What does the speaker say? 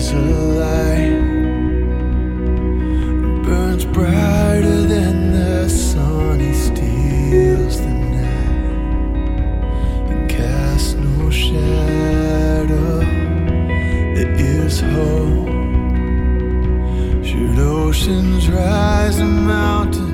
is a light, burns brighter than the sun. He steals the night and casts no shadow. There is hope. Should oceans rise and mountains